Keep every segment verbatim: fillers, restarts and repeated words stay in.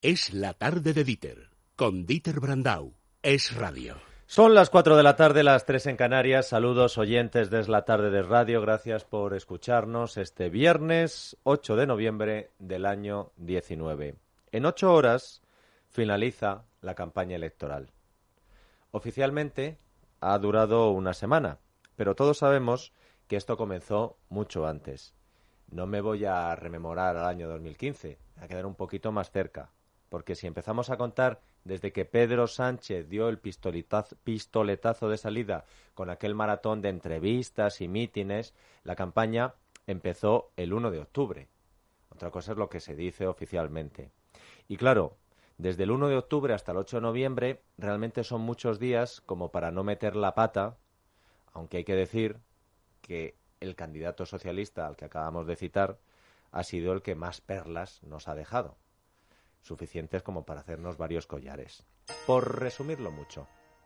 Es la tarde de Dieter, con Dieter Brandau. Es radio. Son las cuatro de la tarde, las tres en Canarias. Saludos oyentes desde la tarde de radio. Gracias por escucharnos este viernes ocho de noviembre del año diecinueve. En ocho horas finaliza la campaña electoral. Oficialmente ha durado una semana, pero todos sabemos que esto comenzó mucho antes. No me voy a rememorar al año dos mil quince, a quedar un poquito más cerca, porque si empezamos a contar desde que Pedro Sánchez dio el pistoletazo, pistoletazo de salida con aquel maratón de entrevistas y mítines, la campaña empezó el uno de octubre. Otra cosa es lo que se dice oficialmente. Y claro, desde el uno de octubre hasta el ocho de noviembre realmente son muchos días como para no meter la pata, aunque hay que decir que el candidato socialista al que acabamos de citar ha sido el que más perlas nos ha dejado, suficientes como para hacernos varios collares. Por resumirlo mucho,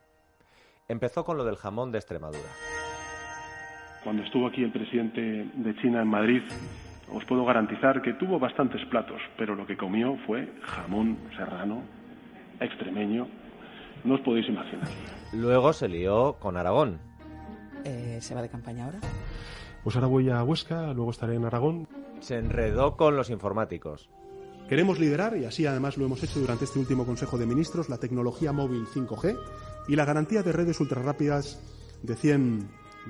empezó con lo del jamón de Extremadura. Cuando estuvo aquí el presidente de China en Madrid, os puedo garantizar que tuvo bastantes platos, pero lo que comió fue jamón serrano, extremeño, no os podéis imaginar. Luego se lió con Aragón. Eh, ¿Se va de campaña ahora? Pues ahora voy a Huesca, luego estaré en Aragón. Se enredó con los informáticos. Queremos liderar, y así además lo hemos hecho durante este último Consejo de Ministros, la tecnología móvil cinco G y la garantía de redes ultrarrápidas de cien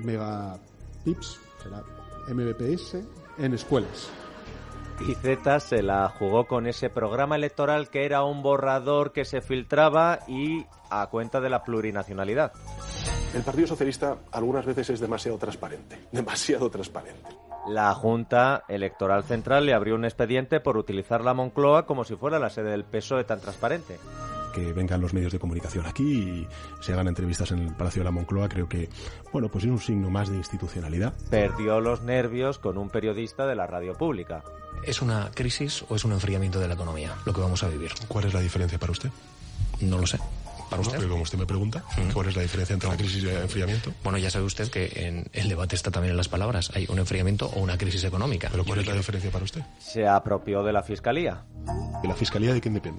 megapips, será M B P S, en escuelas. Y Z se la jugó con ese programa electoral que era un borrador que se filtraba y a cuenta de la plurinacionalidad. El Partido Socialista algunas veces es demasiado transparente, demasiado transparente. La Junta Electoral Central le abrió un expediente por utilizar la Moncloa como si fuera la sede del P S O E tan transparente. Que vengan los medios de comunicación aquí y se hagan entrevistas en el Palacio de la Moncloa, creo que, bueno, pues es un signo más de institucionalidad. Perdió los nervios con un periodista de la radio pública. ¿Es una crisis o es un enfriamiento de la economía lo que vamos a vivir? ¿Cuál es la diferencia para usted? No lo sé. ¿Para usted? Porque como usted me pregunta, ¿cuál es la diferencia entre una crisis y el enfriamiento? Bueno, ya sabe usted que en el debate está también en las palabras. Hay un enfriamiento o una crisis económica. ¿Pero cuál es la diferencia para usted? Se apropió de la Fiscalía. ¿Y la Fiscalía de quién depende?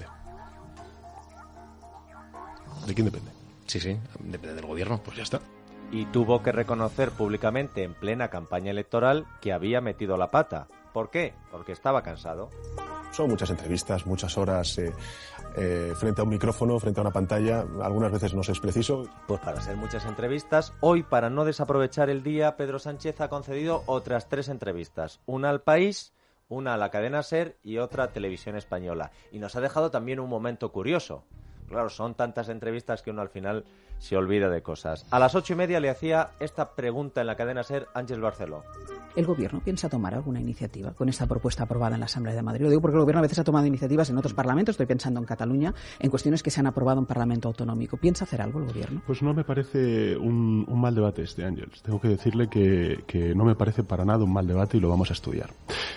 ¿De quién depende? Sí, sí, depende del gobierno. Pues ya está. Y tuvo que reconocer públicamente en plena campaña electoral que había metido la pata. ¿Por qué? Porque estaba cansado. Son muchas entrevistas, muchas horas eh, eh, frente a un micrófono, frente a una pantalla. Algunas veces no es preciso. Pues para ser muchas entrevistas, hoy, para no desaprovechar el día, Pedro Sánchez ha concedido otras tres entrevistas. Una al País, una a la cadena SER y otra a Televisión Española. Y nos ha dejado también un momento curioso. Claro, son tantas entrevistas que uno al final se olvida de cosas. A las ocho y media le hacía esta pregunta en la cadena SER Ángel Barceló. ¿El Gobierno piensa tomar alguna iniciativa con esta propuesta aprobada en la Asamblea de Madrid? Lo digo porque el Gobierno a veces ha tomado iniciativas en otros parlamentos, estoy pensando en Cataluña, en cuestiones que se han aprobado en Parlamento Autonómico. ¿Piensa hacer algo el Gobierno? Pues no me parece un, un mal debate este, Ángels. Tengo que decirle que, que no me parece para nada un mal debate y lo vamos a estudiar.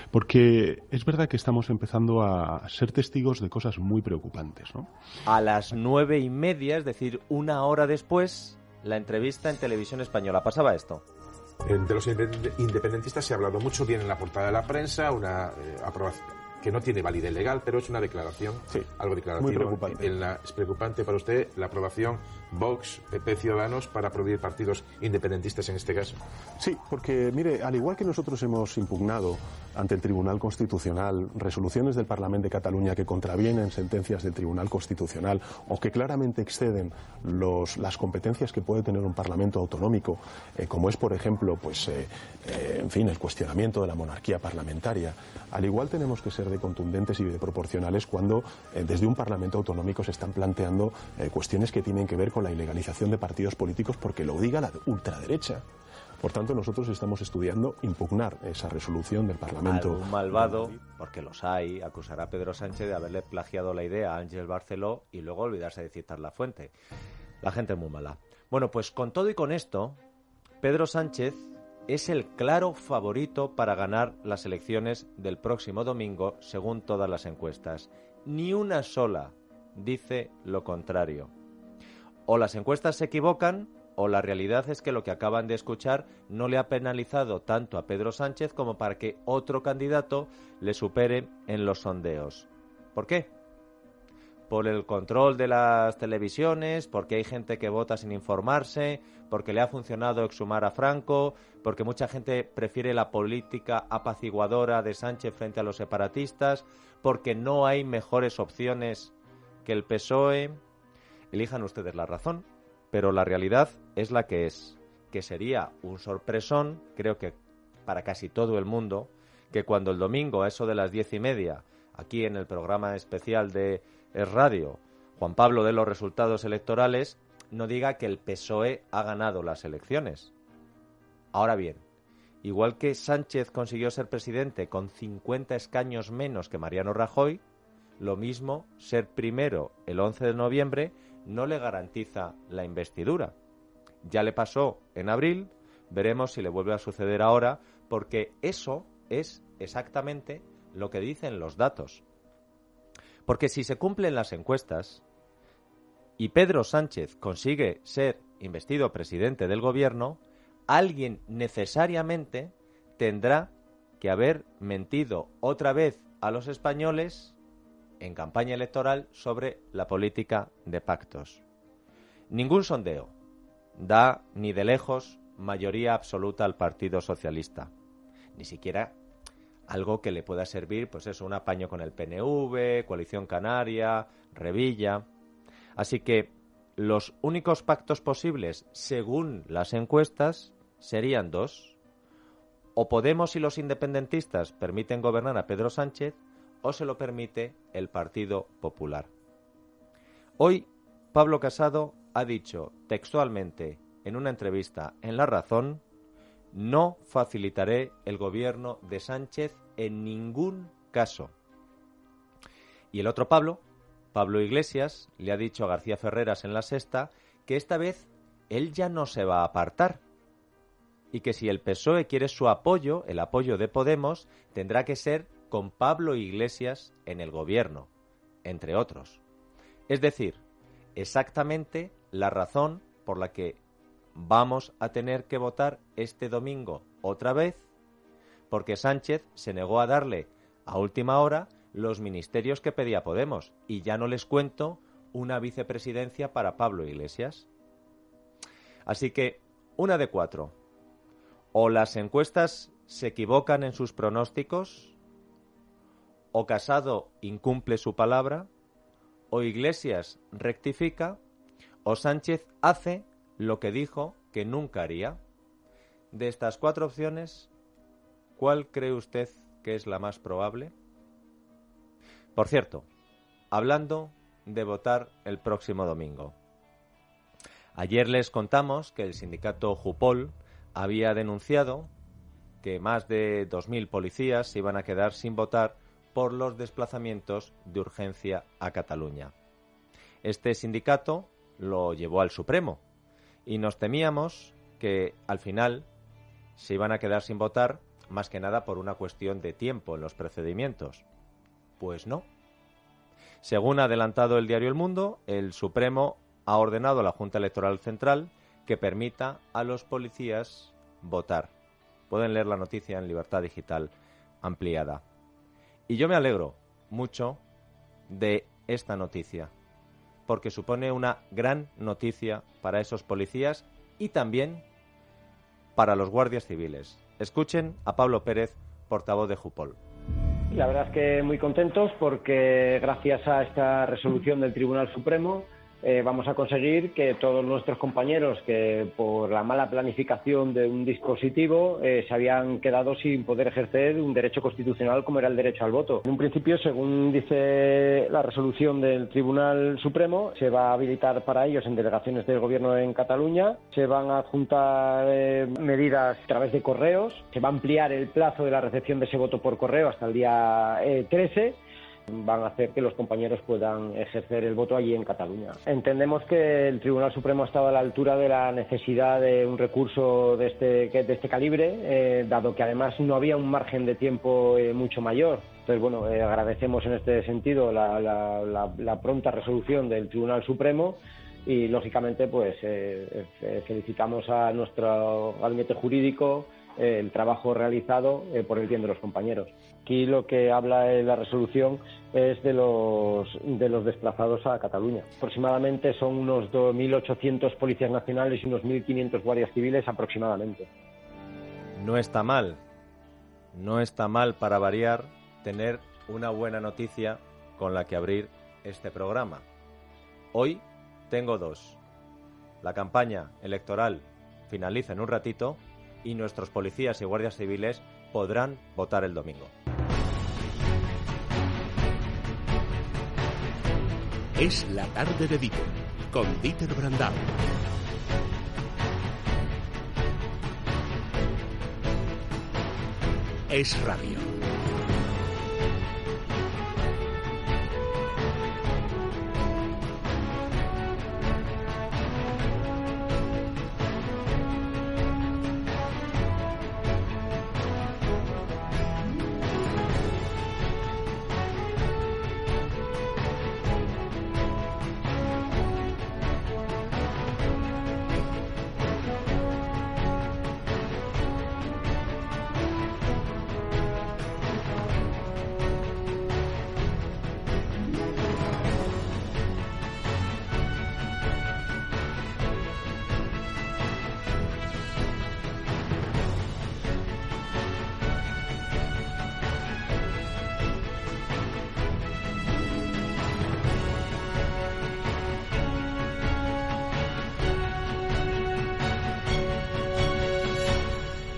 Porque es verdad que estamos empezando a ser testigos de cosas muy preocupantes, ¿no? A las nueve y media, es decir, una hora después, la entrevista en Televisión Española. Pasaba esto. Entre los independentistas se ha hablado mucho, viene en la portada de la prensa, una eh, aprobación que no tiene validez legal, pero es una declaración, sí, algo declarativo. Muy preocupante. En la, es preocupante para usted la aprobación Vox, P P, Ciudadanos para prohibir partidos independentistas en este caso. Sí, porque, mire, al igual que nosotros hemos impugnado ante el Tribunal Constitucional resoluciones del Parlamento de Cataluña que contravienen sentencias del Tribunal Constitucional o que claramente exceden los, las competencias que puede tener un Parlamento autonómico, eh, como es, por ejemplo, pues, eh, eh, en fin, el cuestionamiento de la monarquía parlamentaria, al igual tenemos que ser de contundentes y de proporcionales cuando eh, desde un Parlamento autonómico se están planteando eh, cuestiones que tienen que ver con la ilegalización de partidos políticos porque lo diga la ultraderecha. Por tanto, nosotros estamos estudiando impugnar esa resolución del Parlamento. Algún malvado, porque los hay, acusará a Pedro Sánchez de haberle plagiado la idea a Ángel Barceló y luego olvidarse de citar la fuente. La gente es muy mala. Bueno, pues con todo y con esto, Pedro Sánchez es el claro favorito para ganar las elecciones del próximo domingo, según todas las encuestas. Ni una sola dice lo contrario. O las encuestas se equivocan, o la realidad es que lo que acaban de escuchar no le ha penalizado tanto a Pedro Sánchez como para que otro candidato le supere en los sondeos. ¿Por qué? por el control de las televisiones, porque hay gente que vota sin informarse, porque le ha funcionado exhumar a Franco, porque mucha gente prefiere la política apaciguadora de Sánchez frente a los separatistas, porque no hay mejores opciones que el P S O E. Elijan ustedes la razón, pero la realidad es la que es, que sería un sorpresón, creo que para casi todo el mundo, que cuando el domingo a eso de las diez y media, aquí en el programa especial de Es Radio, Juan Pablo dé los resultados electorales, no diga que el P S O E ha ganado las elecciones. Ahora bien, igual que Sánchez consiguió ser presidente con cincuenta escaños menos que Mariano Rajoy, lo mismo ser primero el once de noviembre no le garantiza la investidura. Ya le pasó en abril, veremos si le vuelve a suceder ahora, porque eso es exactamente lo que dicen los datos. Porque si se cumplen las encuestas y Pedro Sánchez consigue ser investido presidente del gobierno, alguien necesariamente tendrá que haber mentido otra vez a los españoles en campaña electoral sobre la política de pactos. Ningún sondeo da ni de lejos mayoría absoluta al Partido Socialista, ni siquiera algo que le pueda servir, pues eso, un apaño con el P N V, Coalición Canaria, Revilla. Así que los únicos pactos posibles, según las encuestas, serían dos. O Podemos y los independentistas permiten gobernar a Pedro Sánchez, o se lo permite el Partido Popular. Hoy, Pablo Casado ha dicho textualmente en una entrevista en La Razón: no facilitaré el gobierno de Sánchez en ningún caso. Y el otro Pablo, Pablo Iglesias, le ha dicho a García Ferreras en La Sexta que esta vez él ya no se va a apartar y que si el P S O E quiere su apoyo, el apoyo de Podemos, tendrá que ser con Pablo Iglesias en el gobierno, entre otros. Es decir, exactamente la razón por la que vamos a tener que votar este domingo otra vez, porque Sánchez se negó a darle a última hora los ministerios que pedía Podemos, y ya no les cuento una vicepresidencia para Pablo Iglesias. Así que, una de cuatro. O las encuestas se equivocan en sus pronósticos, o Casado incumple su palabra, o Iglesias rectifica, o Sánchez hace lo que dijo que nunca haría. De estas cuatro opciones, ¿cuál cree usted que es la más probable? Por cierto, hablando de votar el próximo domingo. Ayer les contamos que el sindicato Jupol había denunciado que más de dos mil policías se iban a quedar sin votar por los desplazamientos de urgencia a Cataluña. Este sindicato lo llevó al Supremo y nos temíamos que al final se iban a quedar sin votar más que nada por una cuestión de tiempo en los procedimientos. Pues no. Según ha adelantado el diario El Mundo, el Supremo ha ordenado a la Junta Electoral Central que permita a los policías votar. Pueden leer la noticia en Libertad Digital ampliada. Y yo me alegro mucho de esta noticia, porque supone una gran noticia para esos policías y también para los guardias civiles. Escuchen a Pablo Pérez, portavoz de Jupol. La verdad es que muy contentos porque gracias a esta resolución del Tribunal Supremo eh, vamos a conseguir que todos nuestros compañeros que por la mala planificación de un dispositivo eh, se habían quedado sin poder ejercer un derecho constitucional como era el derecho al voto. En un principio, según dice la resolución del Tribunal Supremo, se va a habilitar para ellos en delegaciones del Gobierno en Cataluña, se van a adjuntar eh, medidas a través de correos, se va a ampliar el plazo de la recepción de ese voto por correo hasta el día eh, trece. Van a hacer que los compañeros puedan ejercer el voto allí en Cataluña. Entendemos que el Tribunal Supremo ha estado a la altura de la necesidad de un recurso de este, de este calibre, eh, dado que además no había un margen de tiempo eh, mucho mayor. Entonces, bueno, eh, agradecemos en este sentido la, la, la, la pronta resolución del Tribunal Supremo y, lógicamente, pues eh, felicitamos a nuestro gabinete jurídico eh, el trabajo realizado eh, por el bien de los compañeros. Aquí lo que habla en la resolución es de los, de los desplazados a Cataluña. Aproximadamente son unos dos mil ochocientos policías nacionales y unos mil quinientos guardias civiles aproximadamente. No está mal, no está mal para variar tener una buena noticia con la que abrir este programa. Hoy tengo dos. La campaña electoral finaliza en un ratito y nuestros policías y guardias civiles podrán votar el domingo. Es la tarde de Dieter, con Dieter Brandau. Es Radio.